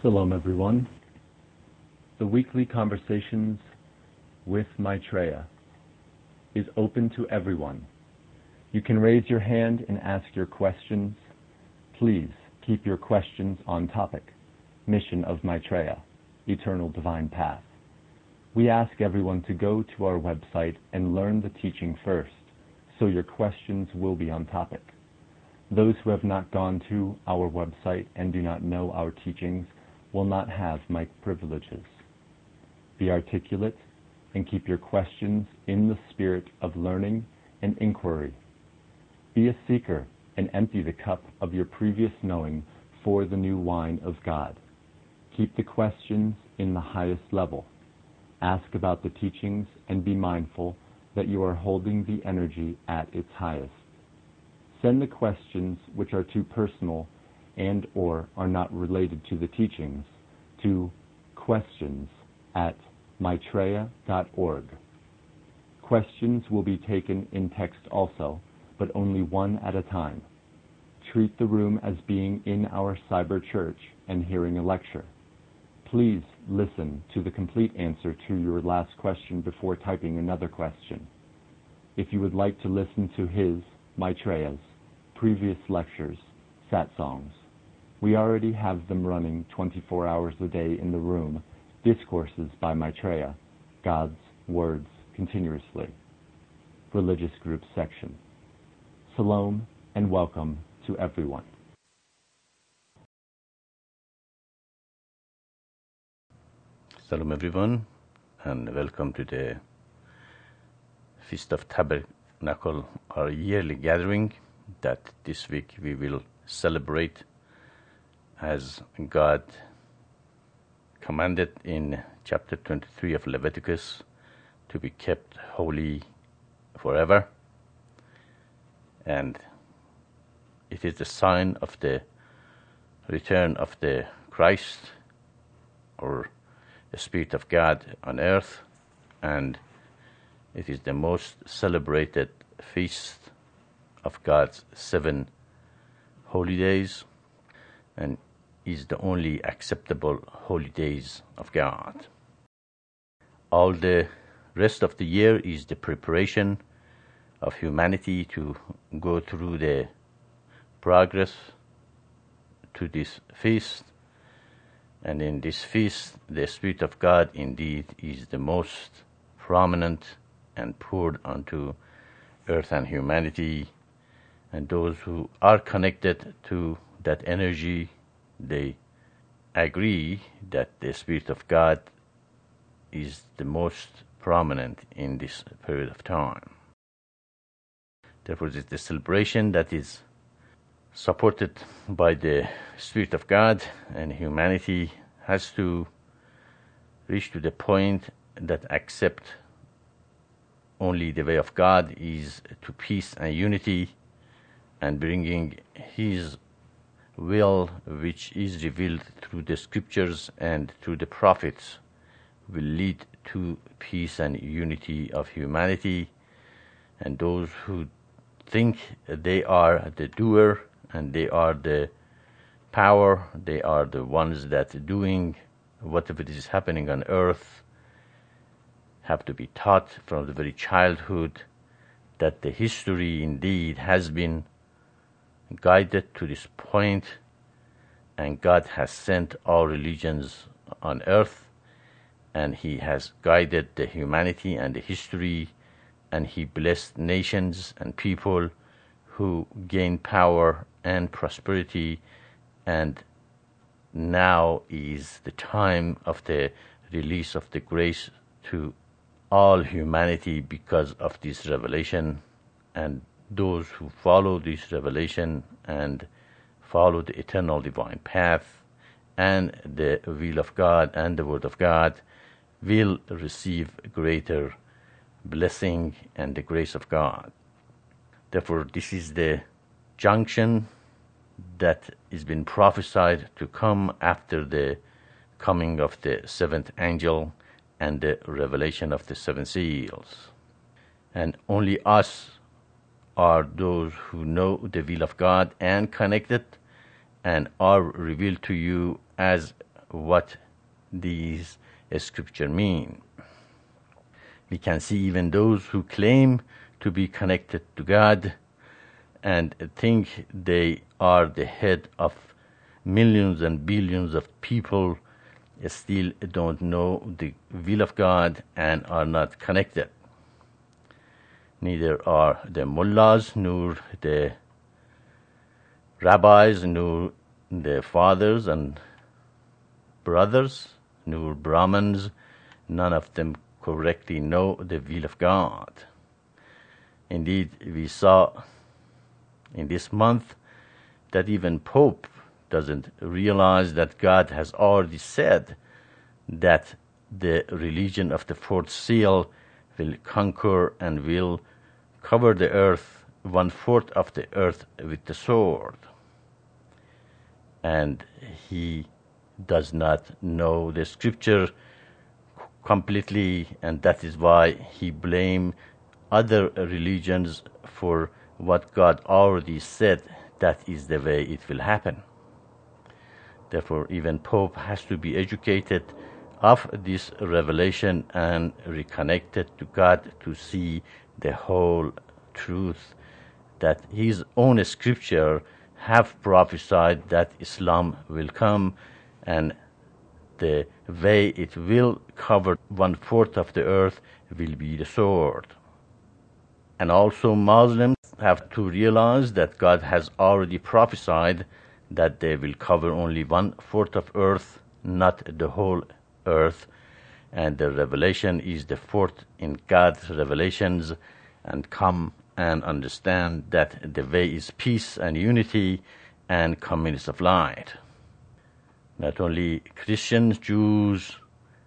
Shalom, everyone. The weekly Conversations with Maitreya is open to everyone. You can raise your hand and ask your questions. Please keep your questions on topic. Mission of Maitreya, Eternal Divine Path. We ask everyone to go to our website and learn the teaching first, so your questions will be on topic. Those who have not gone to our website and do not know our teachings will not have mic privileges. Be articulate and keep your questions in the spirit of learning and inquiry. Be a seeker and empty the cup of your previous knowing for the new wine of God. Keep the questions in the highest level. Ask about the teachings and be mindful that you are holding the energy at its highest. Send the questions which are too personal and or are not related to the teachings to questions@maitreya.org. Questions will be taken in text also, but only one at a time. Treat the room as being in our cyber church and hearing a lecture. Please listen to the complete answer to your last question before typing another question. If you would like to listen to Maitreya's, previous lectures, satsangs, we already have them running 24 hours a day in the room, Discourses by Maitreya, God's Words Continuously, Religious Groups section. Shalom and welcome to everyone. Shalom everyone, and welcome to the Feast of Tabernacle, our yearly gathering that this week we will celebrate as God commanded in chapter 23 of Leviticus to be kept holy forever. And it is the sign of the return of the Christ, or the Spirit of God on earth, and it is the most celebrated feast of God's 7 holy days, and is the only acceptable holy days of God. All the rest of the year is the preparation of humanity to go through the progress to this feast. And in this feast, the Spirit of God indeed is the most prominent and poured onto earth and humanity. And those who are connected to that energy, they agree that the Spirit of God is the most prominent in this period of time. Therefore, it is the celebration that is supported by the Spirit of God, and humanity has to reach to the point that accept only the way of God is to peace and unity, and bringing His will, which is revealed through the scriptures and through the prophets, will lead to peace and unity of humanity. And those who think they are the doer and they are the power, they are the ones that doing whatever is happening on earth, have to be taught from the very childhood that the history indeed has been guided to this point, and God has sent all religions on earth, and He has guided the humanity and the history, and He blessed nations and people who gain power and prosperity, and now is the time of the release of the grace to all humanity because of this revelation. And those who follow this revelation and follow the eternal divine path and the will of God and the word of God will receive greater blessing and the grace of God. Therefore, this is the junction that is been prophesied to come after the coming of the seventh angel and the revelation of the seven seals. And only us are those who know the will of God and connected and are revealed to you as what these scriptures mean. We can see even those who claim to be connected to God and think they are the head of millions and billions of people still don't know the will of God and are not connected. Neither are the mullahs, nor the rabbis, nor the fathers and brothers, nor Brahmins. None of them correctly know the will of God. Indeed, we saw in this month that even Pope doesn't realize that God has already said that the religion of the fourth seal will conquer and will cover the earth, 1/4 of the earth, with the sword. And he does not know the scripture completely, and that is why he blames other religions for what God already said that is the way it will happen. Therefore, even Pope has to be educated of this revelation and reconnected to God to see the whole truth, that his own scripture have prophesied that Islam will come, and the way it will cover 1/4 of the earth will be the sword. And also Muslims have to realize that God has already prophesied that they will cover only 1/4 of earth, not the whole earth, and the revelation is the fourth in God's revelations, and come and understand that the way is peace and unity and communities of light. Not only Christians, Jews,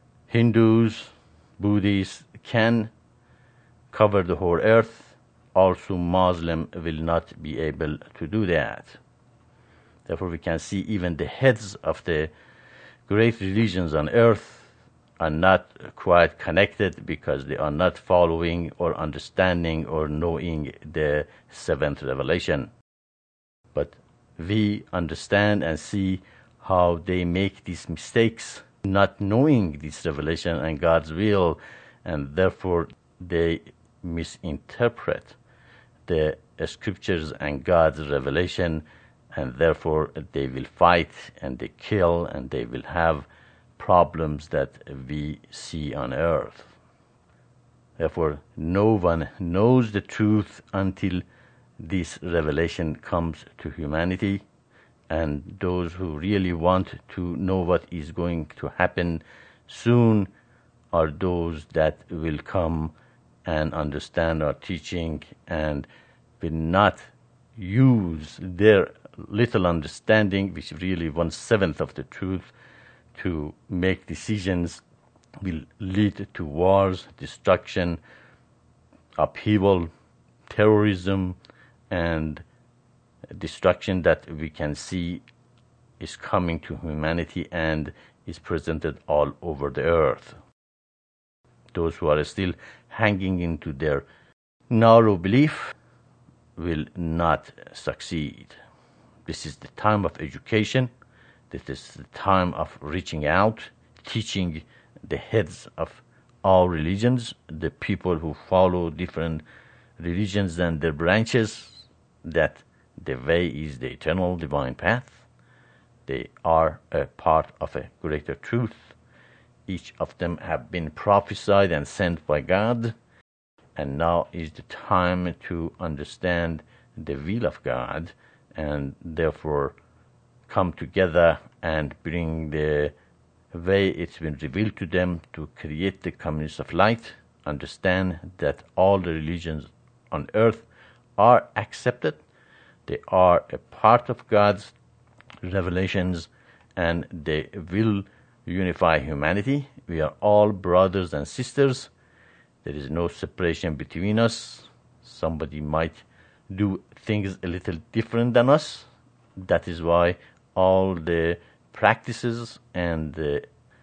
Hindus, Buddhists can cover the whole earth, also Muslim will not be able to do that. Therefore, we can see even the heads of the great religions on earth are not quite connected because they are not following or understanding or knowing the seventh revelation. But we understand and see how they make these mistakes, not knowing this revelation and God's will, and therefore they misinterpret the scriptures and God's revelation, and therefore they will fight and they kill and they will have problems that we see on earth. Therefore, no one knows the truth until this revelation comes to humanity, and those who really want to know what is going to happen soon are those that will come and understand our teaching and will not use their little understanding, which really 1/7 of the truth, to make decisions will lead to wars, destruction, upheaval, terrorism, and destruction that we can see is coming to humanity and is presented all over the earth. Those who are still hanging into their narrow belief will not succeed. This is the time of education. This is the time of reaching out, teaching the heads of all religions, the people who follow different religions and their branches, that the way is the eternal divine path. They are a part of a greater truth. Each of them have been prophesied and sent by God, and now is the time to understand the will of God, and therefore come together and bring the way it's been revealed to them to create the communities of light, understand that all the religions on earth are accepted, they are a part of God's revelations, and they will unify humanity. We are all brothers and sisters. There is no separation between us. Somebody might do things a little different than us. That is why all the practices and the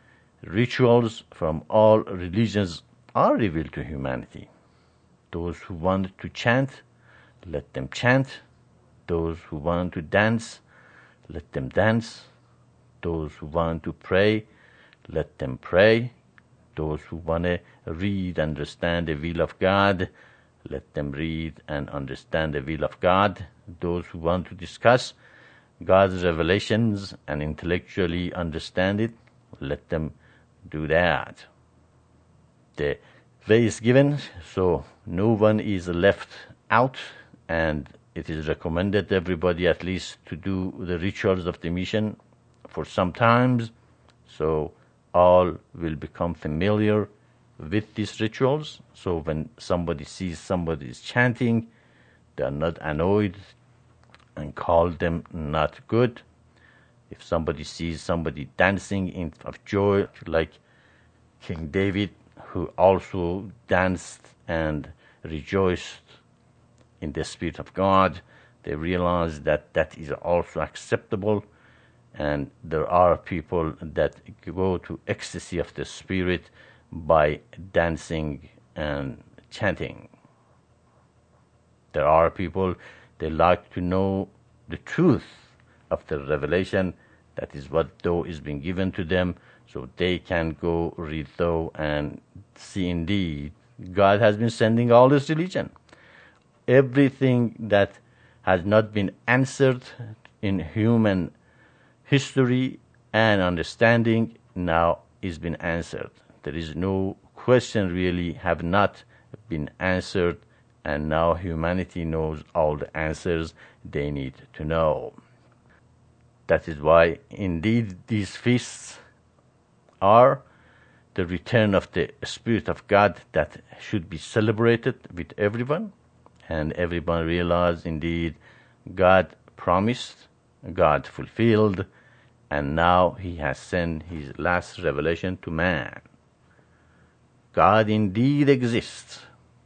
rituals from all religions are revealed to humanity. Those who want to chant, let them chant. Those who want to dance, let them dance. Those who want to pray, let them pray. Those who want to read and understand the will of God, let them read and understand the will of God. Those who want to discuss God's revelations and intellectually understand it, let them do that. The way is given, so no one is left out, and it is recommended everybody at least to do the rituals of the mission for some times, so all will become familiar with these rituals. So when somebody sees somebody is chanting, they are not annoyed and call them not good. If somebody sees somebody dancing in of joy, like King David, who also danced and rejoiced in the Spirit of God, they realize that that is also acceptable. And there are people that go to ecstasy of the Spirit by dancing and chanting. There are people, they like to know the truth of the revelation. That is what though is being given to them, so they can go read though and see indeed God has been sending all this religion. Everything that has not been answered in human history and understanding now is been answered. There is no question really have not been answered, and now humanity knows all the answers they need to know. That is why indeed these feasts are the return of the Spirit of God that should be celebrated with everyone, and everyone realize indeed God promised, God fulfilled, and now He has sent His last revelation to man. God indeed exists.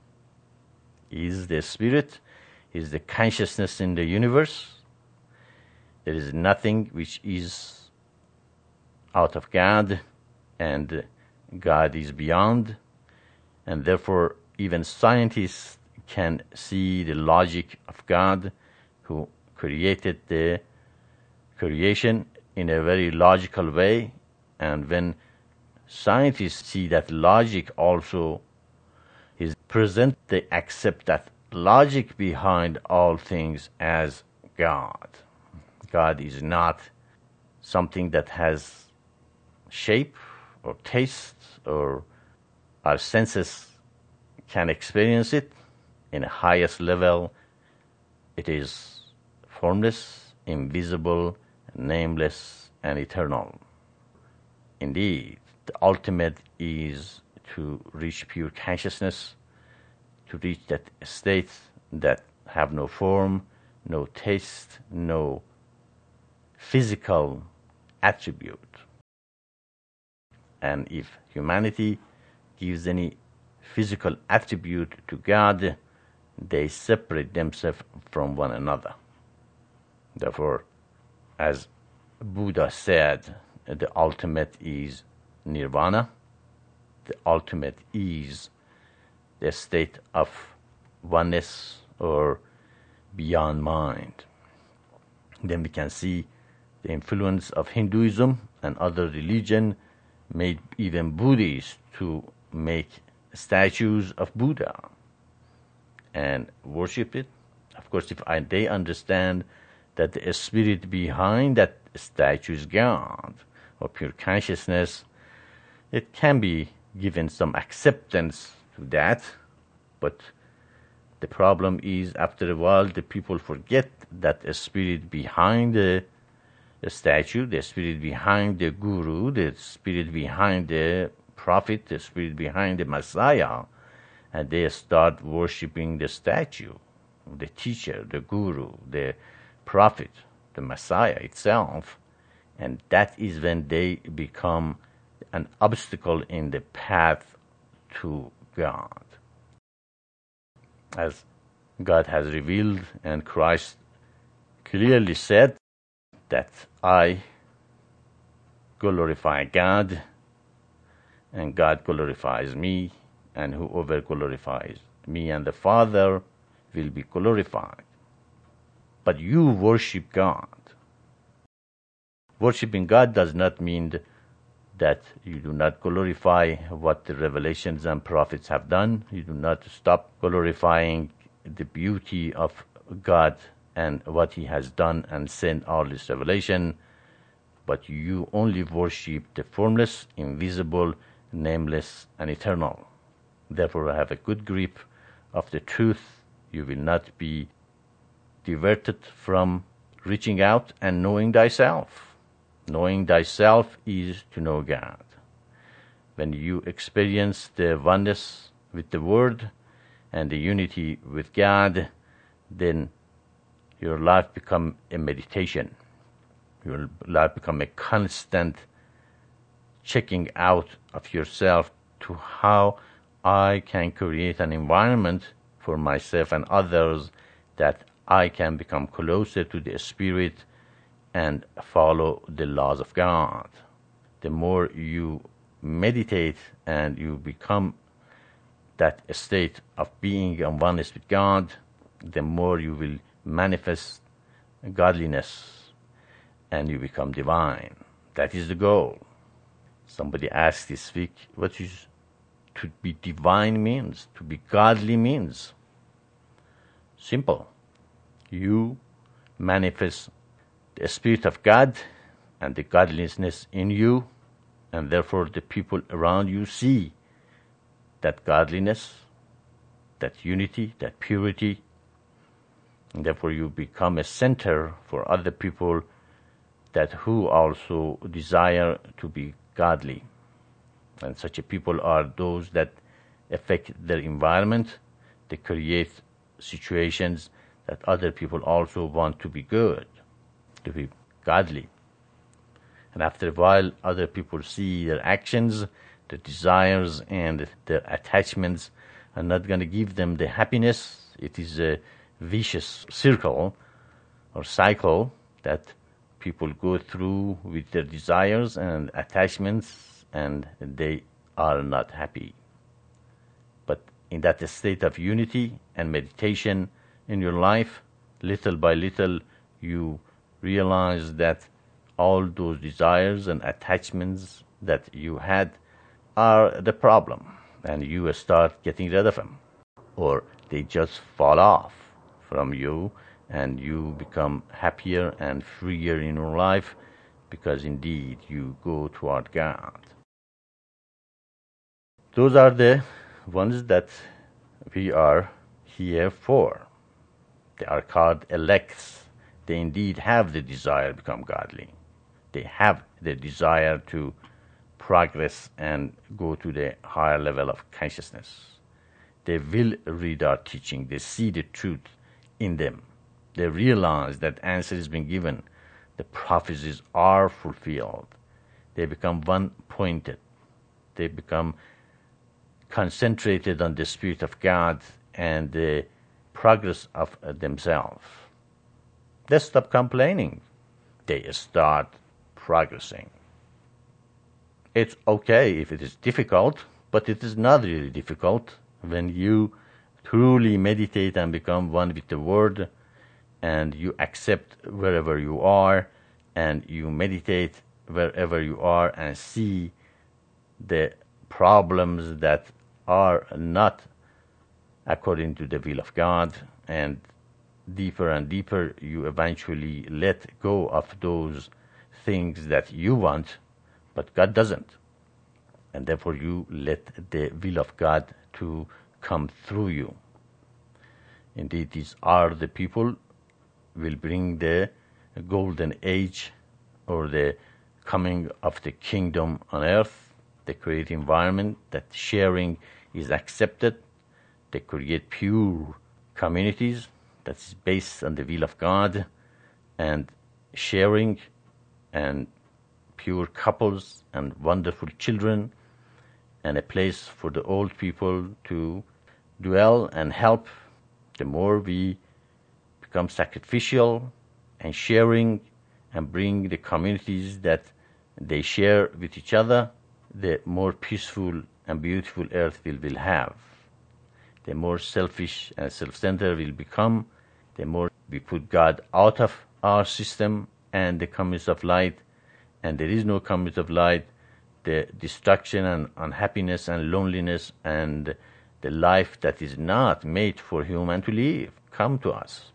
He is the Spirit, He is the consciousness in the universe. There is nothing which is out of God, and God is beyond, and therefore even scientists can see the logic of God, who created the creation in a very logical way. And when scientists see that logic also is present, they accept that logic behind all things as God. God is not something that has shape or taste, or our senses can experience it. In the highest level, it is formless, invisible, nameless, and eternal. Indeed, the ultimate is to reach pure consciousness, to reach that state that have no form, no taste, no physical attribute. And if humanity gives any physical attribute to God, they separate themselves from one another. Therefore, as Buddha said, the ultimate is nirvana. The ultimate is the state of oneness or beyond mind. Then we can see the influence of Hinduism and other religion made even Buddhists to make statues of Buddha and worship it. Of course, if they understand that the spirit behind that statue is God or pure consciousness, it can be given some acceptance to that. But the problem is, after a while, the people forget that the spirit behind the statue, the spirit behind the guru, the spirit behind the prophet, the spirit behind the Messiah, and they start worshipping the statue, the teacher, the guru, the prophet, the Messiah itself, and that is when they become an obstacle in the path to God. As God has revealed, and Christ clearly said that I glorify God, and God glorifies me, and whoever glorifies me and the Father will be glorified. But you worship God. Worshipping God does not mean that you do not glorify what the revelations and prophets have done. You do not stop glorifying the beauty of God and what He has done and sent all this revelation, but you only worship the formless, invisible, nameless, and eternal. Therefore, have a good grip of the truth. You will not be diverted from reaching out and knowing thyself. Knowing thyself is to know God. When you experience the oneness with the Word and the unity with God, then your life becomes a meditation. Your life becomes a constant checking out of yourself to how I can create an environment for myself and others that I can become closer to the Spirit and follow the laws of God. The more you meditate and you become that state of being in oneness with God, the more you will manifest godliness and you become divine. That is the goal. Somebody asked this week, what is to be divine means, to be godly means? Simple. You manifest the Spirit of God and the godliness in you, and therefore the people around you see that godliness, that unity, that purity, and therefore you become a center for other people that who also desire to be godly. And such a people are those that affect their environment. They create situations that other people also want to be good, to be godly. And after a while, other people see their actions, their desires, and their attachments are not going to give them the happiness. It is a vicious circle or cycle that people go through with their desires and attachments, and they are not happy. But in that state of unity and meditation in your life, little by little, you realize that all those desires and attachments that you had are the problem, and you start getting rid of them, or they just fall off from you, and you become happier and freer in your life because indeed you go toward God. Those are the ones that we are here for. They are called elects. They indeed have the desire to become godly. They have the desire to progress and go to the higher level of consciousness. They will read our teaching. They see the truth in them. They realize that answer has been given. The prophecies are fulfilled. They become one-pointed. They become concentrated on the Spirit of God and the progress of themselves. They stop complaining. They start progressing. It's okay if it is difficult, but it is not really difficult when you truly meditate and become one with the Word, and you accept wherever you are, and you meditate wherever you are and see the problems that are not according to the will of God, and deeper and deeper you eventually let go of those things that you want, but God doesn't. And therefore you let the will of God to come through you. Indeed, these are the people will bring the golden age, or the coming of the kingdom on earth. They create environment that sharing is accepted. They create pure communities that's based on the will of God, and sharing, and pure couples and wonderful children, and a place for the old people to dwell and help. The more we become sacrificial and sharing and bring the communities that they share with each other, the more peaceful and beautiful earth we will have. The more selfish and self-centered we'll become, the more we put God out of our system and the communities of light, and there is no community of light, the destruction and unhappiness and loneliness and the life that is not made for human to live come to us.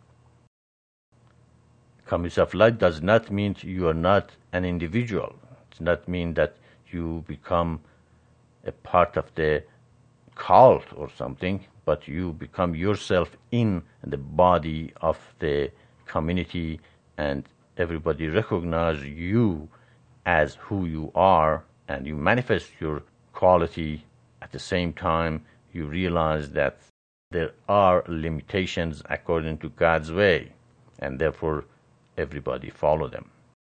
Community of light does not mean you are not an individual. It does not mean that you become a part of the cult or something, but you become yourself in the body of the community, and everybody recognize you as who you are, and you manifest your quality. At the same time, you realize that there are limitations according to God's way, and therefore everybody follow them.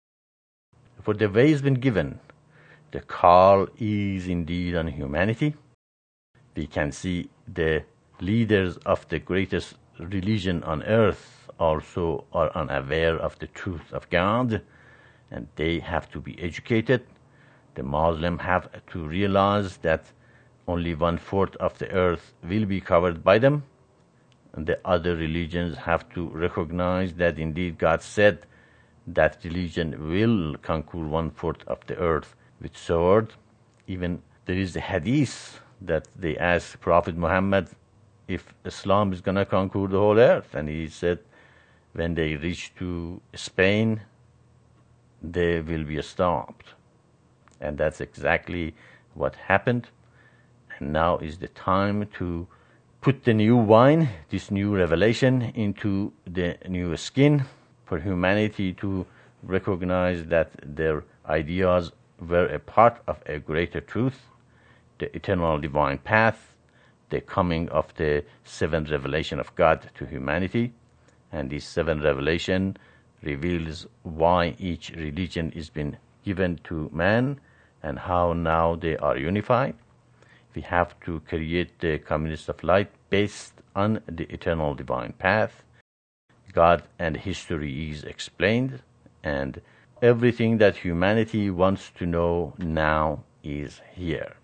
For the way has been given, the call is indeed on humanity. We can see the leaders of the greatest religion on earth also are unaware of the truth of God, and they have to be educated. The Muslims have to realize that only 1/4 of the earth will be covered by them, and the other religions have to recognize that indeed God said that religion will conquer 1/4 of the earth with sword. Even there is a hadith that they asked Prophet Muhammad if Islam is going to conquer the whole earth, and he said when they reach to Spain, they will be stopped. And that's exactly what happened. And now is the time to put the new wine, this new revelation, into the new skin, for humanity to recognize that their ideas were a part of a greater truth, the eternal divine path, the coming of the 7th revelation of God to humanity. And this 7th revelation reveals why each religion is been given to man and how now they are unified. We have to create the community of light based on the eternal divine path. God and history is explained, and everything that humanity wants to know now is here.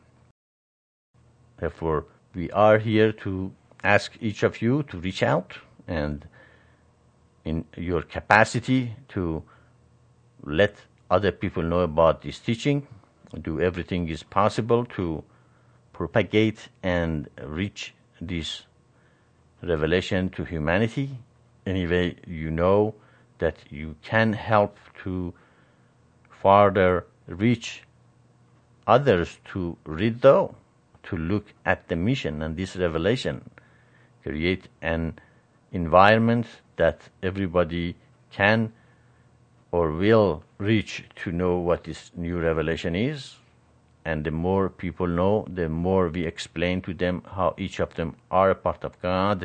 Therefore, we are here to ask each of you to reach out and in your capacity to let other people know about this teaching. Do everything is possible to propagate and reach this revelation to humanity. Anyway, you know that you can help to further reach others to read though, to look at the mission and this revelation, create an environment that everybody can or will reach to know what this new revelation is. And the more people know, the more we explain to them how each of them are a part of God,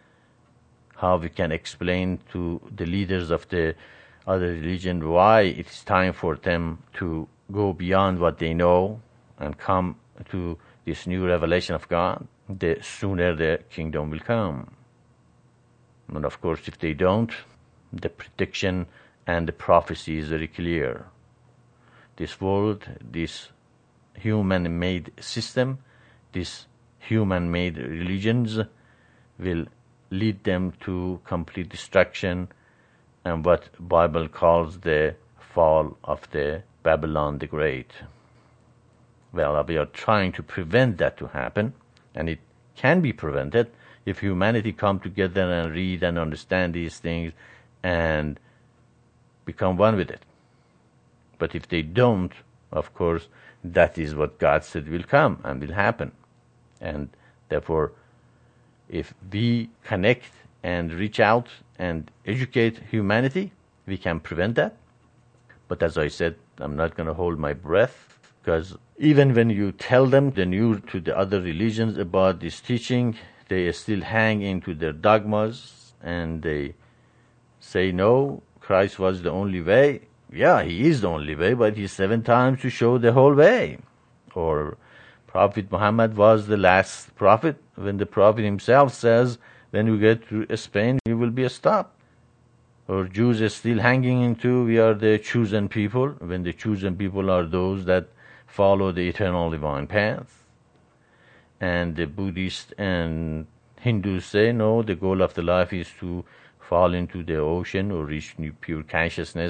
how we can explain to the leaders of the other religion why it is time for them to go beyond what they know and come to this new revelation of God, the sooner the kingdom will come. And of course, if they don't, the prediction and the prophecy is very clear. This world, this human-made system, these human-made religions will lead them to complete destruction and what Bible calls the fall of the Babylon the Great. Well, we are trying to prevent that to happen, and it can be prevented if humanity come together and read and understand these things and become one with it. But if they don't, of course, that is what God said will come and will happen. And therefore, if we connect and reach out and educate humanity, we can prevent that. But as I said, I'm not going to hold my breath, because even when you tell them the news to the other religions about this teaching, they still hang into their dogmas and they say, no, Christ was the only way. Yeah, he is the only way, but he's 7 times to show the whole way. Or Prophet Muhammad was the last prophet, when the prophet himself says, when you get to Spain, you will be stopped. Or Jews are still hanging into, we are the chosen people, when the chosen people are those that follow the eternal divine path. And the Buddhists and Hindus say, no, the goal of the life is to fall into the ocean or reach pure consciousness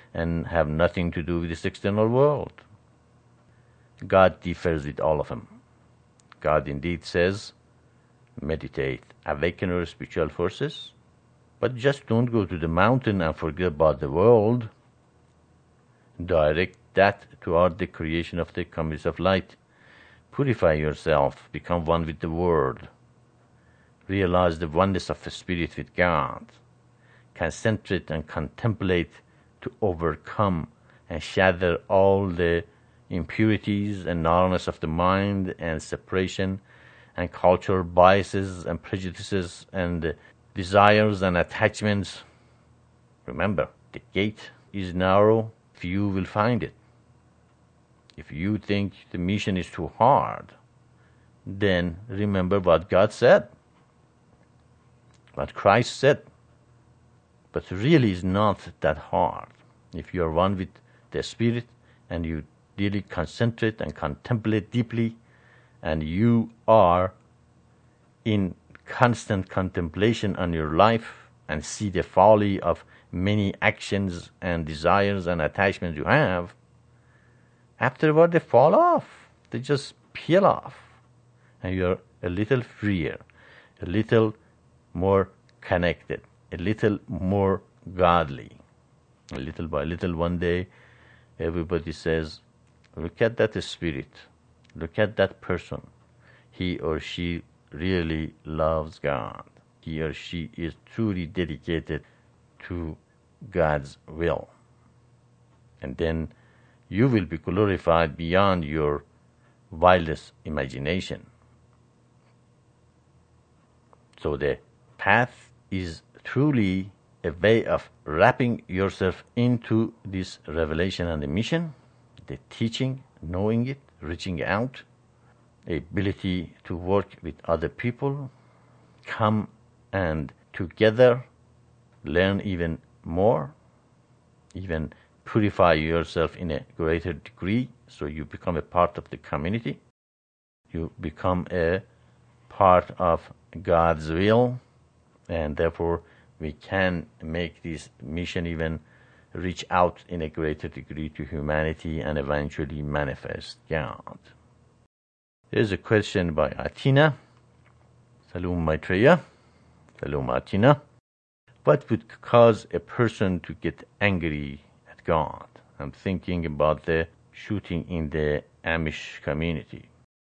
and have nothing to do with this external world. God differs with all of them. God indeed says, meditate, awaken your spiritual forces, but just don't go to the mountain and forget about the world. Direct that toward the creation of the communities of light. Purify yourself, become one with the world. Realize the oneness of the Spirit with God. Concentrate and contemplate to overcome and shatter all the impurities and narrowness of the mind and separation and cultural biases and prejudices and desires and attachments. Remember, the gate is narrow, few will find it. If you think the mission is too hard, then remember what God said, what Christ said. But really it's not that hard. If you are one with the Spirit and you really concentrate and contemplate deeply, and you are in constant contemplation on your life and see the folly of many actions and desires and attachments you have, afterward they fall off. They just peel off. And you're a little freer, a little more connected, a little more godly. Little by little, one day, everybody says, look at that spirit, look at that person. He or she really loves God. He or she is truly dedicated to God's will. And then you will be glorified beyond your wildest imagination. So the path is truly a way of wrapping yourself into this revelation and the mission, the teaching, knowing it, reaching out, ability to work with other people, come and together learn even more, even purify yourself in a greater degree, so you become a part of the community. You become a part of God's will, and therefore we can make this mission even reach out in a greater degree to humanity and eventually manifest God. Here's a question by Atina. Salom Maitreya. Salom Atina. What would cause a person to get angry at God? I'm thinking about the shooting in the Amish community.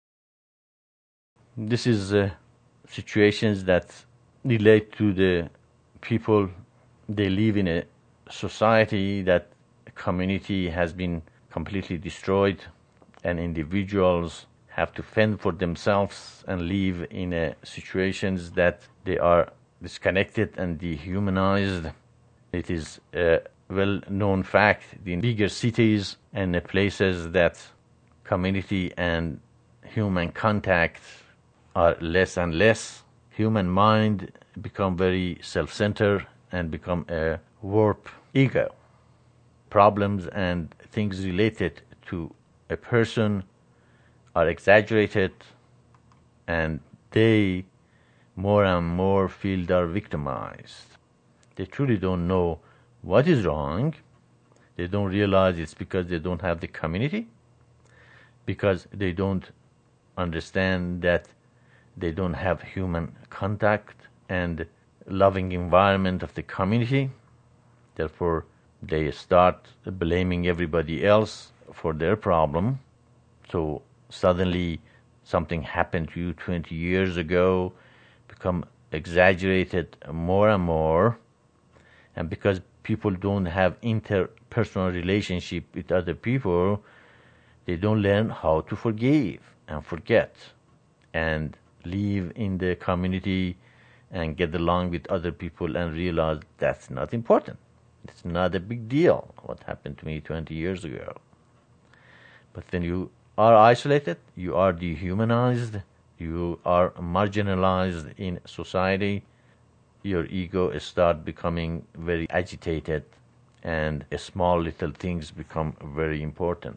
This is situations that relate to the people. They live in a society that community has been completely destroyed, and individuals have to fend for themselves and live in situations that they are disconnected and dehumanized. It is a well-known fact in bigger cities and places that community and human contact are less and less. Human mind become very self-centered and become a warped ego. Problems and things related to a person are exaggerated, and they more and more feel they are victimized. They truly don't know what is wrong. They don't realize it's because they don't have the community, because they don't understand that they don't have human contact and loving environment of the community. Therefore, they start blaming everybody else for their problem. So suddenly something happened to you 20 years ago, become exaggerated more and more. And because people don't have interpersonal relationship with other people, they don't learn how to forgive and forget and live in the community and get along with other people and realize that's not important. It's not a big deal what happened to me 20 years ago. But then you are isolated, you are dehumanized, you are marginalized in society, your ego start becoming very agitated, and small little things become very important.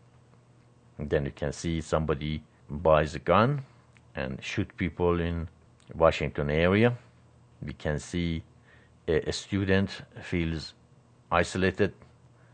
And then you can see somebody buys a gun and shoot people in Washington area. We can see a student feels isolated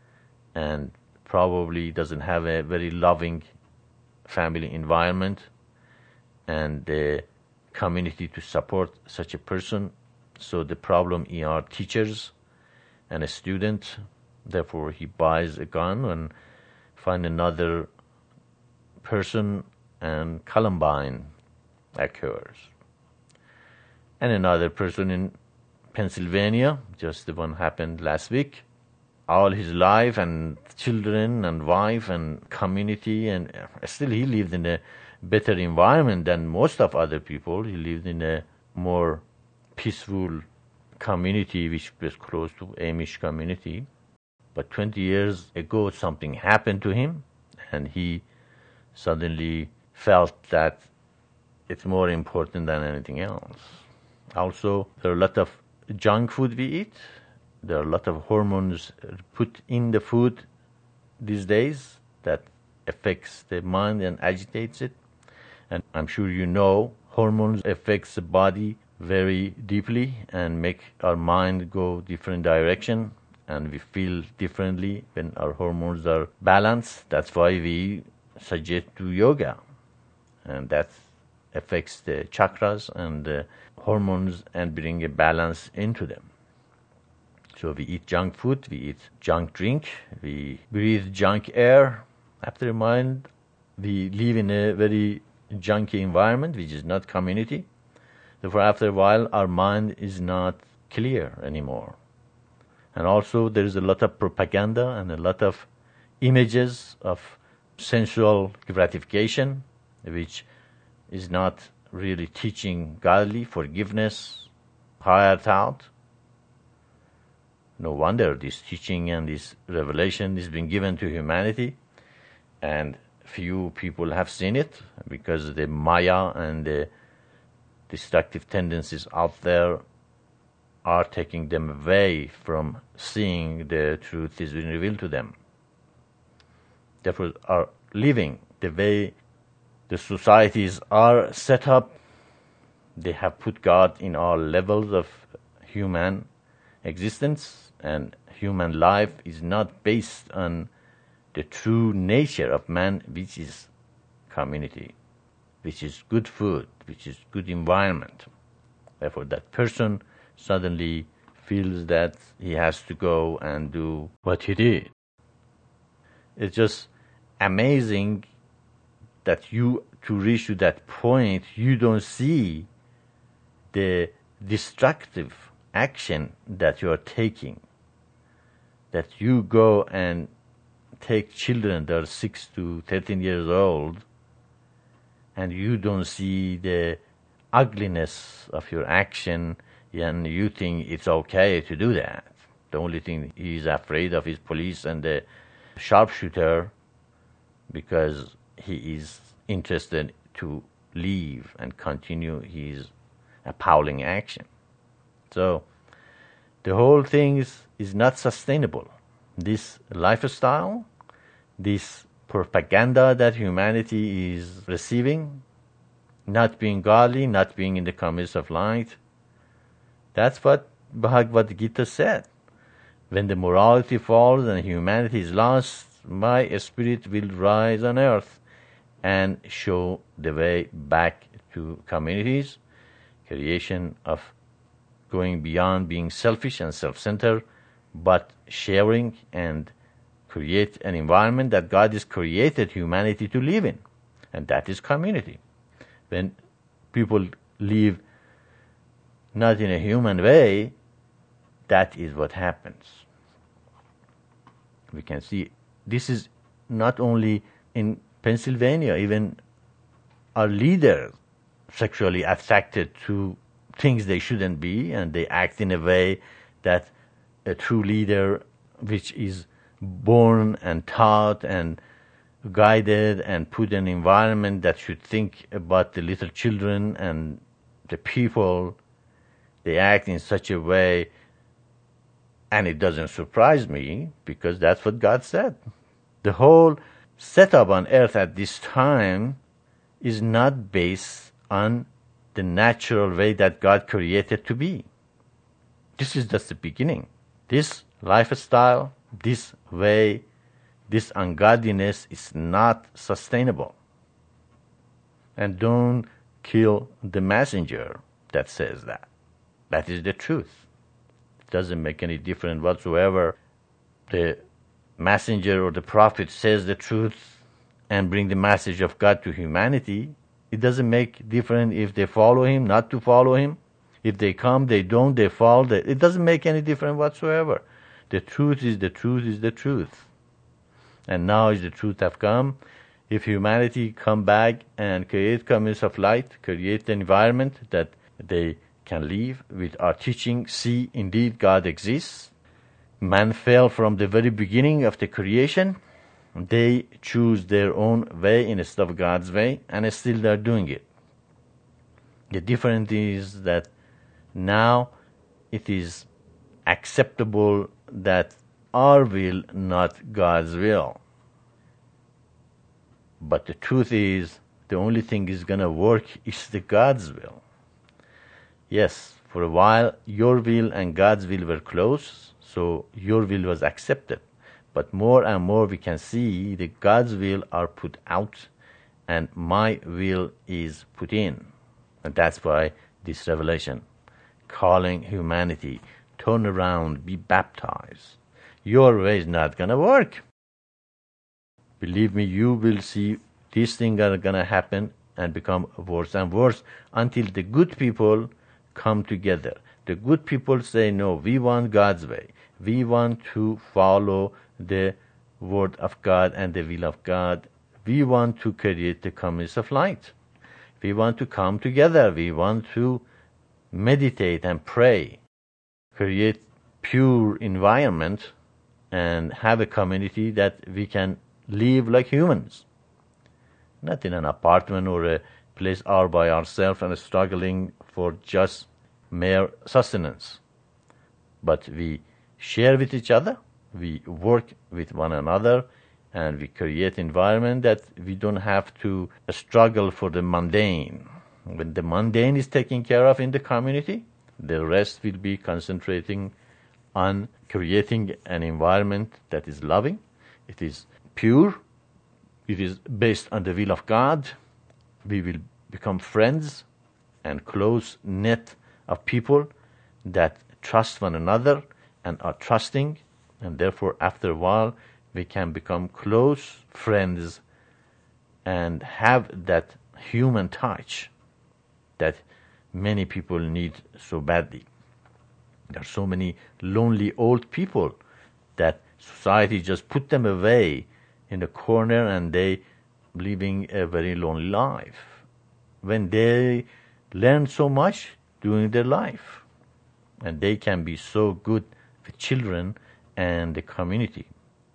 and probably doesn't have a very loving family environment and the community to support such a person. So the problem are teachers and a student. Therefore, he buys a gun and find another person, and Columbine occurs. And another person in Pennsylvania, just the one happened last week. All his life and children and wife and community, and still he lived in a better environment than most of other people. He lived in a more peaceful community which was close to Amish community. But 20 years ago something happened to him, and he suddenly felt that it's more important than anything else. Also, there are a lot of junk food we eat. There are a lot of hormones put in the food these days that affects the mind and agitates it. And I'm sure you know hormones affects the body very deeply and make our mind go different direction, and we feel differently when our hormones are balanced. That's why we suggest to yoga, and that affects the chakras and the hormones and bring a balance into them. So we eat junk food, we eat junk drink, we breathe junk air. After a while, we live in a very junky environment, which is not community. Therefore, after a while, our mind is not clear anymore. And also, there is a lot of propaganda and a lot of images of sensual gratification, which is not really teaching godly forgiveness, higher thought. No wonder this teaching and this revelation is being given to humanity, and few people have seen it because the Maya and the destructive tendencies out there are taking them away from seeing the truth is being revealed to them. Therefore, are living the way the societies are set up. They have put God in all levels of human existence, and human life is not based on the true nature of man, which is community, which is good food, which is good environment. Therefore, that person suddenly feels that he has to go and do what he did. It's just amazing that you, to reach to that point, you don't see the destructive action that you are taking. That you go and take children that are 6 to 13 years old, and you don't see the ugliness of your action, and you think it's okay to do that. The only thing he is afraid of is police and the sharpshooter, because he is interested to leave and continue his appalling action. So the whole thing is not sustainable. This lifestyle, this propaganda that humanity is receiving, not being godly, not being in the commerce of light, that's what Bhagavad Gita said. When the morality falls and humanity is lost, my spirit will rise on earth and show the way back to communities, creation of going beyond being selfish and self-centered, but sharing and create an environment that God has created humanity to live in, and that is community. When people live not in a human way, that is what happens. We can see this is not only in Pennsylvania, even our leaders sexually attracted to things they shouldn't be, and they act in a way that a true leader, which is born and taught and guided and put in an environment that should think about the little children and the people, they act in such a way, and it doesn't surprise me because that's what God said. The whole setup on earth at this time is not based on the natural way that God created to be. This is just the beginning. This lifestyle, this way this ungodliness is not sustainable. And don't kill the messenger that says that. That is the truth. It doesn't make any difference whatsoever. The messenger or the prophet says the truth and bring the message of God to humanity. It doesn't make difference if they follow him, not to follow him. If they come, they don't, they fall. It doesn't make any difference whatsoever. The truth is the truth is the truth. And now is the truth have come. If humanity come back and create communities of light, create an environment that they can live with our teaching, see indeed God exists. Man fell from the very beginning of the creation. They choose their own way instead of God's way, and still they're doing it. The difference is that now it is acceptable that our will, not God's will. But the truth is, the only thing is going to work is the God's will. Yes, for a while, your will and God's will were close, so your will was accepted. But more and more we can see that God's will are put out and my will is put in. And that's why this revelation, calling humanity, turn around, be baptized. Your way is not going to work. Believe me, you will see these things are going to happen and become worse and worse until the good people come together. The good people say, no, we want God's way. We want to follow the word of God and the will of God. We want to create the communities of light. We want to come together. We want to meditate and pray, create pure environment, and have a community that we can live like humans. Not in an apartment or a place all by ourselves and struggling for just mere sustenance. But we share with each other, we work with one another, and we create environment that we don't have to struggle for the mundane. When the mundane is taken care of in the community, the rest will be concentrating on creating an environment that is loving, it is pure, it is based on the will of God. We will become friends and close net of people that trust one another and are trusting, and therefore after a while we can become close friends and have that human touch that many people need so badly. There are so many lonely old people that society just put them away in the corner and they living a very lonely life when they learn so much during their life, and they can be so good with children and the community.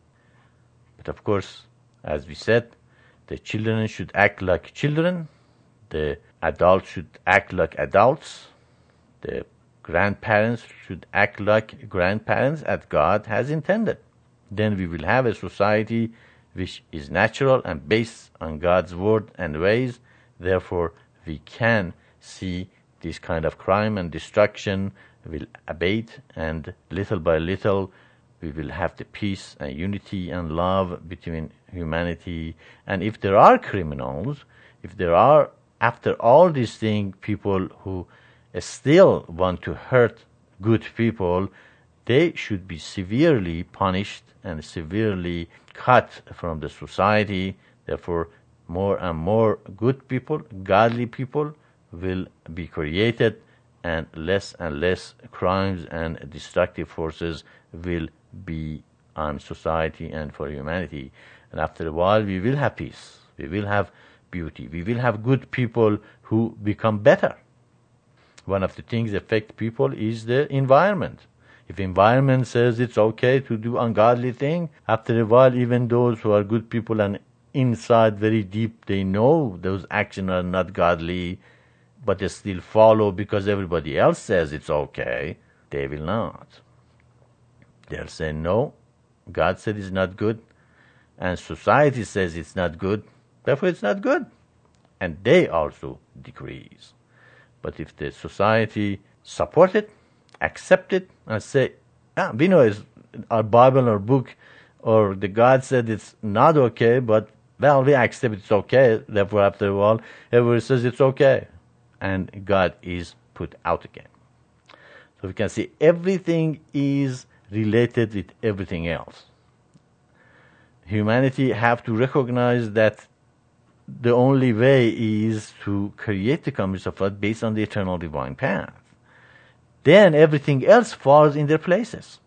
But of course, as we said, the children should act like children, the adults should act like adults, the grandparents should act like grandparents as God has intended. Then we will have a society which is natural and based on God's word and ways. Therefore, we can see this kind of crime and destruction will abate, and little by little we will have the peace and unity and love between humanity. And if there are criminals, if there are, after all these things, people who still want to hurt good people, they should be severely punished and severely cut from the society. Therefore, more and more good people, godly people will be created, and less crimes and destructive forces will be on society and for humanity. And after a while, we will have peace. We will have beauty. We will have good people who become better. One of the things that affect people is the environment. If environment says it's okay to do ungodly thing, after a while, even those who are good people and inside very deep, they know those actions are not godly, but they still follow because everybody else says it's okay, they will not. They'll say, no, God said it's not good, and society says it's not good, therefore it's not good. And they also decrease. But if the society support it, accept it, and say, we know our Bible or book or the God said it's not okay, but well, we accept it's okay, therefore after a while, everybody says it's okay. And God is put out again. So we can see everything is related with everything else. Humanity have to recognize that the only way is to create the community of God based on the eternal divine path. Then everything else falls in their places.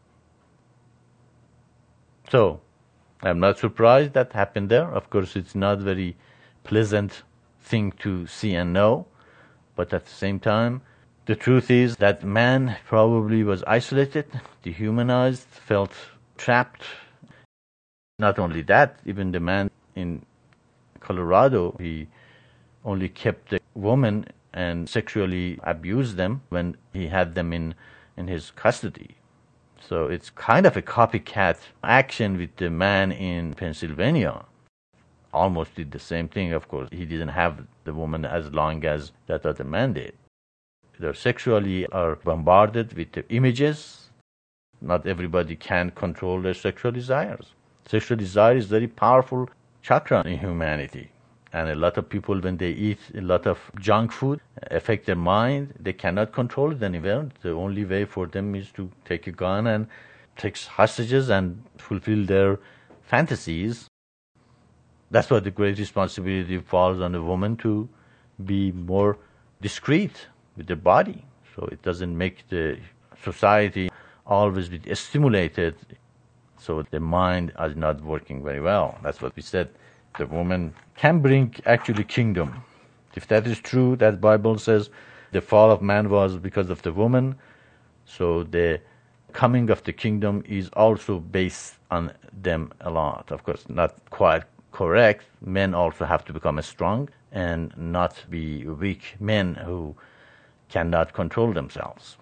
So, I'm not surprised that happened there. Of course, it's not a very pleasant thing to see and know. But at the same time, the truth is that man probably was isolated, dehumanized, felt trapped. Not only that, even the man in Colorado, he only kept the woman and sexually abused them when he had them in his custody. So it's kind of a copycat action with the man in Pennsylvania. Almost did the same thing, of course. He didn't have the woman as long as that other man did. They sexually are bombarded with the images. Not everybody can control their sexual desires. Sexual desire is a very powerful chakra in humanity. And a lot of people, when they eat a lot of junk food, affect their mind. They cannot control it anywhere. The only way for them is to take a gun and take hostages and fulfill their fantasies. That's why the great responsibility falls on the woman to be more discreet with the body. So it doesn't make the society always be stimulated. So the mind is not working very well. That's what we said. The woman can bring actually kingdom. If that is true, that Bible says the fall of man was because of the woman. So the coming of the kingdom is also based on them a lot. Of course, not quite correct. Men also have to become strong and not be weak men who cannot control themselves.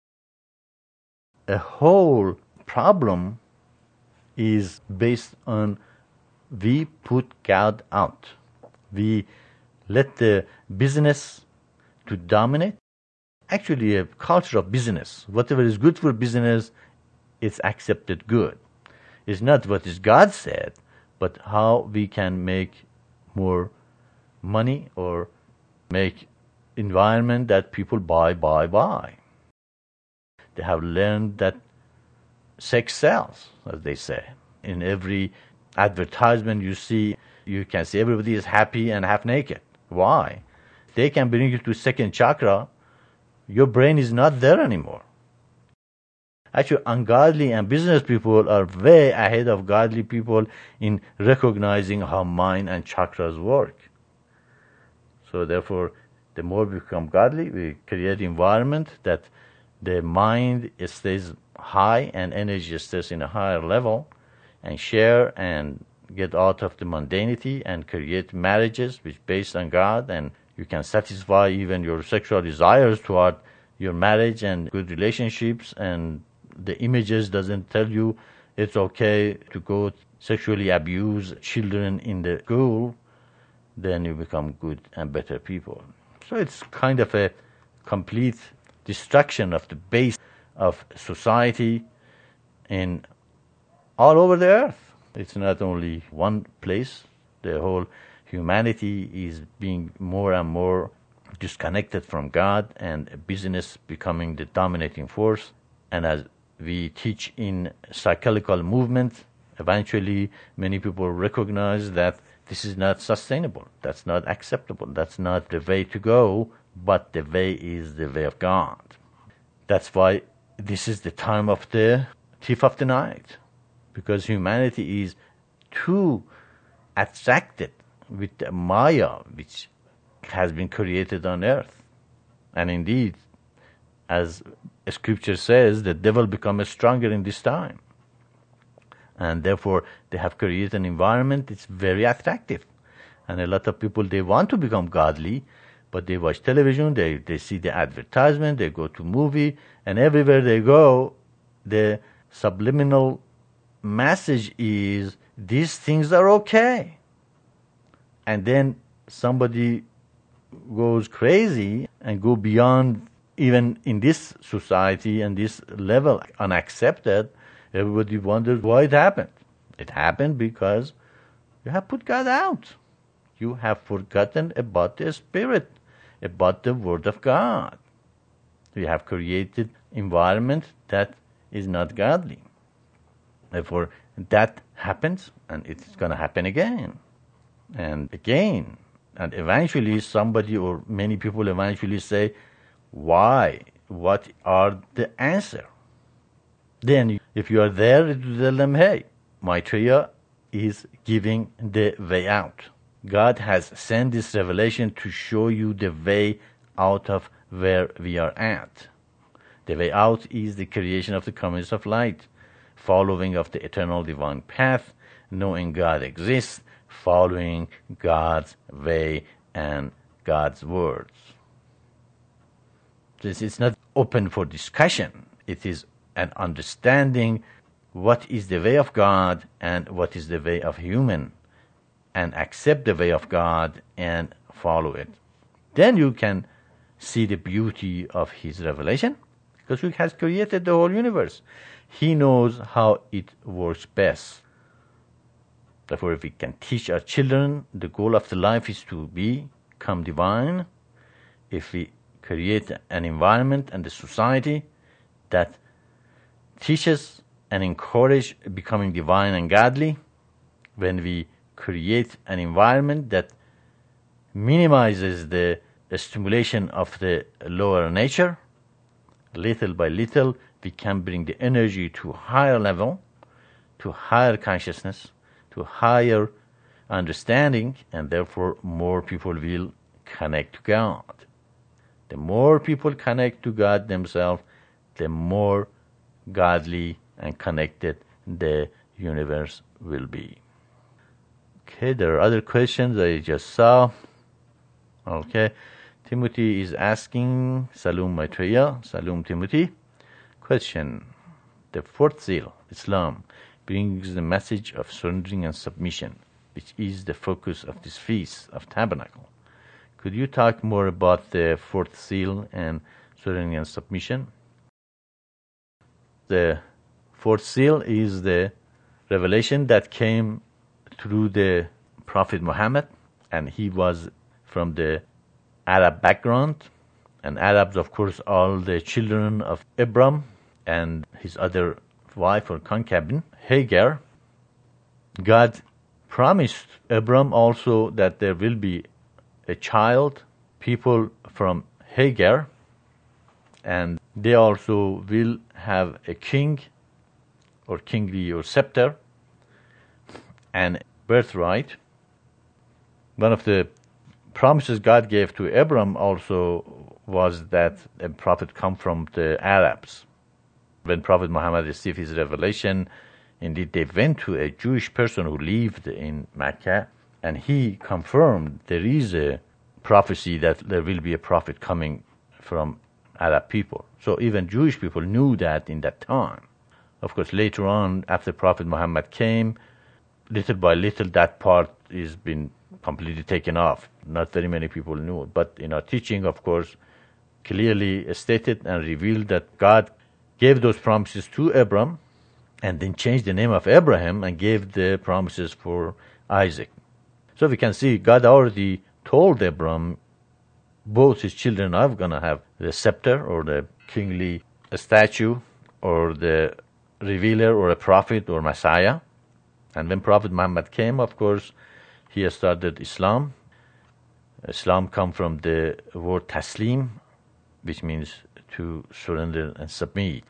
A whole problem is based on we put God out. We let the business to dominate. Actually, a culture of business. Whatever is good for business, it's accepted good. It's not what is God said, but how we can make more money or make environment that people buy. They have learned that sex sells, as they say. In every advertisement you can see everybody is happy and half naked. Why? They can bring you to second chakra. Your brain is not there anymore. Actually, ungodly and business people are way ahead of godly people in recognizing how mind and chakras work. So therefore, the more we become godly, we create environment that the mind stays high and energy stays in a higher level, and share and get out of the mundanity and create marriages which based on God, and you can satisfy even your sexual desires toward your marriage and good relationships, and the images doesn't tell you it's okay to go sexually abuse children in the school, then you become good and better people. So it's kind of a complete destruction of the base of society in all over the earth. It's not only one place. The whole humanity is being more and more disconnected from God, and business becoming the dominating force. And as we teach in cyclical movement, eventually many people recognize that this is not sustainable. That's not acceptable. That's not the way to go, but the way is the way of God. That's why this is the time of the thief of the night, because humanity is too attracted with the Maya, which has been created on earth. And indeed, as Scripture says, the devil becomes stronger in this time. And therefore, they have created an environment that's very attractive. And a lot of people, they want to become godly, but they watch television, they see the advertisement, they go to movie, and everywhere they go, the subliminal message is, these things are okay. And then somebody goes crazy and go beyond, even in this society and this level, unaccepted. Everybody wonders why it happened. It happened because you have put God out. You have forgotten about the Spirit, about the Word of God. You have created environment that is not godly. Therefore, that happens, and it's going to happen again and again. And eventually somebody or many people eventually say, why? What are the answer? Then if you are there, you tell them, hey, Maitreya is giving the way out. God has sent this revelation to show you the way out of where we are at. The way out is the creation of the communities of light, following of the eternal divine path, knowing God exists, following God's way and God's words. This is not open for discussion. It is an understanding what is the way of God and what is the way of human, and accept the way of God and follow it. Then you can see the beauty of His revelation, because He has created the whole universe. He knows how it works best. Therefore, if we can teach our children, the goal of the life is to become divine. If we create an environment and a society that teaches and encourages becoming divine and godly, when we create an environment that minimizes the stimulation of the lower nature, little by little we can bring the energy to a higher level, to higher consciousness, to higher understanding, and therefore more people will connect to God. The more people connect to God themselves, the more godly and connected the universe will be. Okay, there are other questions I just saw. Okay, Timothy is asking, Salum Maitreya, Salum Timothy. Question: the fourth seal, Islam, brings the message of surrendering and submission, which is the focus of this Feast of Tabernacle. Could you talk more about the fourth seal and surrendering and submission? The fourth seal is the revelation that came through the Prophet Muhammad, and he was from the Arab background, and Arabs, of course, all the children of Abraham and his other wife or concubine, Hagar. God promised Abraham also that there will be a child, people from Hagar, and they also will have a king or kingly or scepter and birthright. One of the promises God gave to Abraham also was that a prophet come from the Arabs. When Prophet Muhammad received his revelation, indeed they went to a Jewish person who lived in Mecca, and he confirmed there is a prophecy that there will be a prophet coming from Arab people. So even Jewish people knew that in that time. Of course, later on, after Prophet Muhammad came, little by little that part is been completely taken off. Not very many people knew it. But in our teaching, of course, clearly stated and revealed that God gave those promises to Abraham and then changed the name of Abraham and gave the promises for Isaac. So we can see God already told Abraham both his children are going to have the scepter or the kingly statue or the revealer or a prophet or Messiah. And when Prophet Muhammad came, of course, he started Islam. Islam comes from the word taslim, which means to surrender and submit.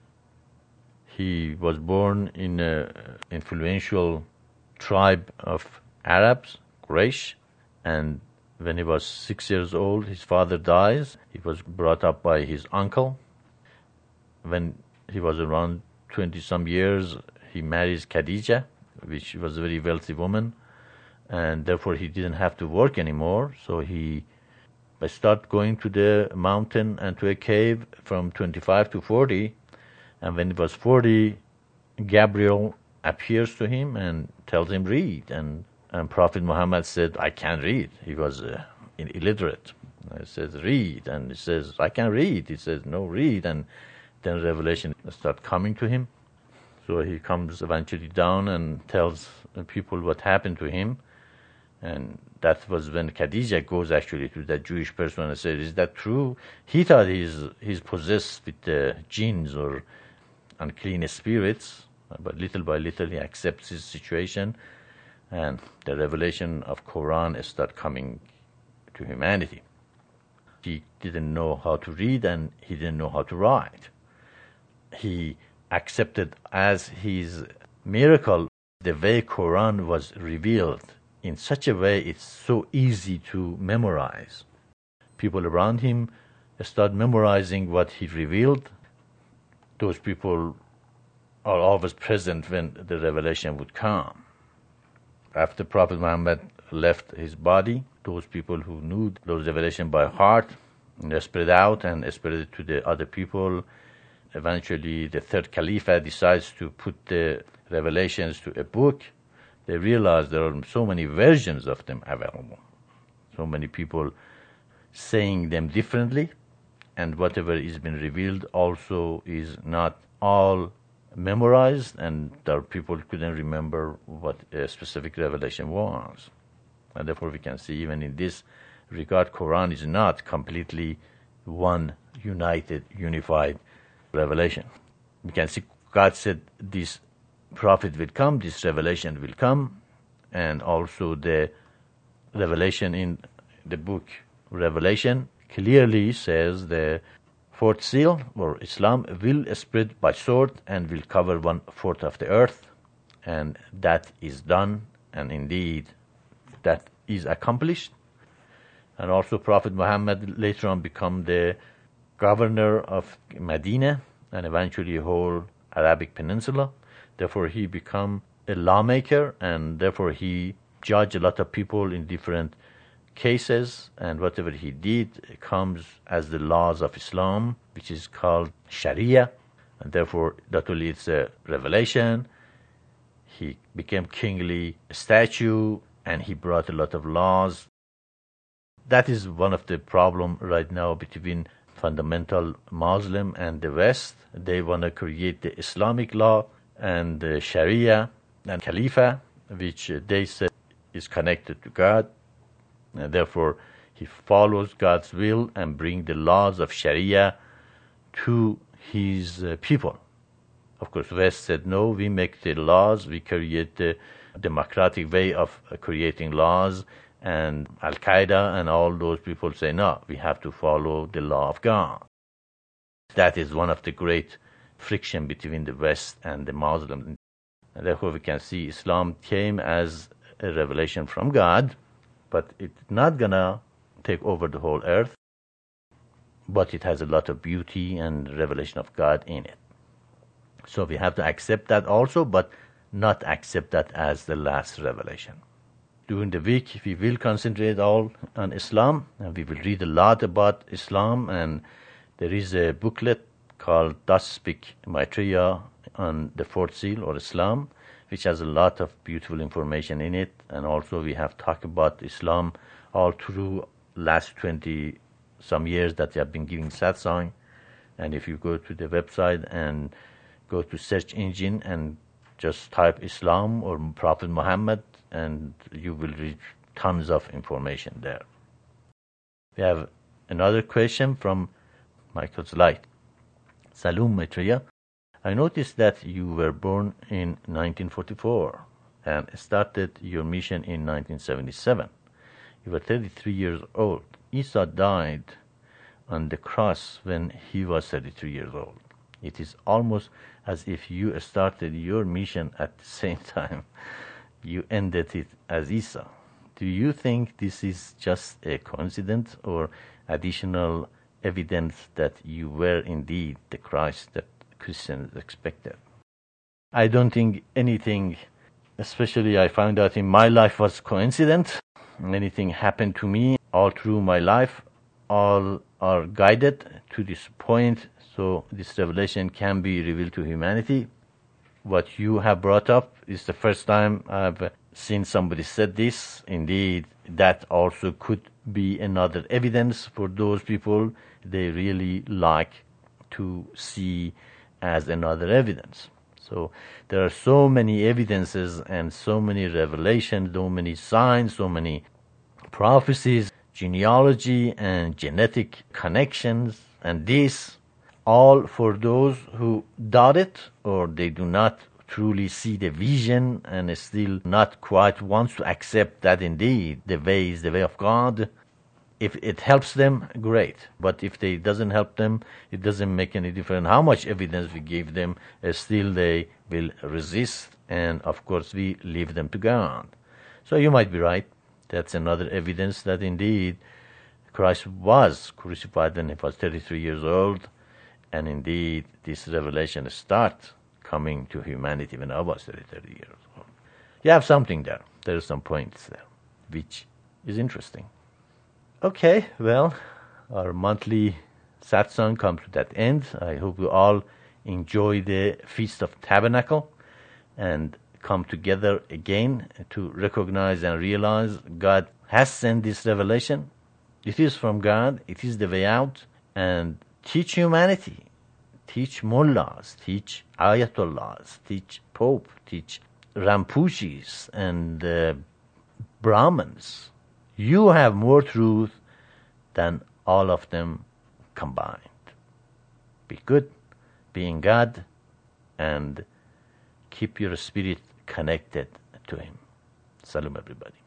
He was born in an influential tribe of Arabs, Quraysh, and when he was 6 years old, his father dies. He was brought up by his uncle. When he was around 20-some years, he marries Khadija, which was a very wealthy woman, and therefore he didn't have to work anymore. So he started going to the mountain and to a cave from 25 to 40, and when he was 40, Gabriel appears to him and tells him, read. And Prophet Muhammad said, I can't read. He was illiterate. He says, read. And he says, I can read. He says, no, read. And then revelation started coming to him. So he comes eventually down and tells people what happened to him. And that was when Khadija goes actually to that Jewish person and says, "Is that true?" He thought he's possessed with jinns or unclean spirits, but little by little he accepts his situation, and the revelation of Quran start coming to humanity. He didn't know how to read and he didn't know how to write. He accepted as his miracle the way Quran was revealed in such a way it's so easy to memorize. People around him start memorizing what he revealed. Those people are always present when the revelation would come. After Prophet Muhammad left his body, those people who knew those revelations by heart, they spread out and spread it to the other people. Eventually, the third Caliph decides to put the revelations to a book. They realize there are so many versions of them available, so many people saying them differently, and whatever is been revealed also is not all memorized, and there are people who couldn't remember what a specific revelation was. And therefore we can see even in this regard, Quran is not completely one united, unified revelation. We can see God said this prophet will come, this revelation will come, and also the revelation in the book Revelation clearly says the fourth seal, or Islam, will spread by sword and will cover 1/4 of the earth, and that is done, and indeed that is accomplished. And also Prophet Muhammad later on become the governor of Medina and eventually whole Arabic Peninsula. Therefore he become a lawmaker, and therefore he judged a lot of people in different cases, and whatever he did comes as the laws of Islam, which is called Sharia, and therefore not only it's a revelation, he became kingly statue, and he brought a lot of laws. That is one of the problem right now between fundamental Muslim and the West. They want to create the Islamic law and the Sharia and Khalifa, which they say is connected to God. And therefore, he follows God's will and bring the laws of Sharia to his people. Of course, West said, no, we make the laws, we create the democratic way of creating laws, and Al-Qaeda and all those people say, no, we have to follow the law of God. That is one of the great friction between the West and the Muslims. And therefore, we can see Islam came as a revelation from God, but it's not gonna take over the whole earth, but it has a lot of beauty and revelation of God in it. So we have to accept that also, but not accept that as the last revelation. During the week, we will concentrate all on Islam, and we will read a lot about Islam, and there is a booklet called Thus Speak Maitreya on the Fourth Seal, or Islam, which has a lot of beautiful information in it, and also we have talked about Islam all through last 20 some years that we have been giving satsang. And if you go to the website and go to search engine and just type Islam or Prophet Muhammad, and you will read tons of information there. We have another question from Michael's Light. Salum Maitreya, I noticed that you were born in 1944 and started your mission in 1977. You were 33 years old. Isa died on the cross when he was 33 years old. It is almost as if you started your mission at the same time you ended it as Isa. Do you think this is just a coincidence or additional evidence that you were indeed the Christ that Christians expected? I don't think anything, especially I found out in my life, was coincidence. Anything happened to me all through my life, all are guided to this point, so this revelation can be revealed to humanity. What you have brought up is the first time I've seen somebody said this. Indeed, that also could be another evidence for those people they really like to see as another evidence. So there are so many evidences and so many revelations, so many signs, so many prophecies, genealogy and genetic connections, and this all for those who doubt it or they do not truly see the vision and still not quite want to accept that indeed the way is the way of God. If it helps them, great. But if it doesn't help them, it doesn't make any difference how much evidence we give them, still they will resist, and of course we leave them to God. So you might be right. That's another evidence that indeed Christ was crucified when he was 33 years old, and indeed this revelation starts coming to humanity when I was 33 years old. You have something there. There are some points there, which is interesting. Okay, well, our monthly satsang comes to that end. I hope you all enjoy the Feast of Tabernacle and come together again to recognize and realize God has sent this revelation. It is from God. It is the way out. And teach humanity. Teach mullahs. Teach ayatollahs. Teach Pope. Teach Rinpoches and Brahmins. You have more truth than all of them combined. Be good, be in God, and keep your spirit connected to Him. Salam, everybody.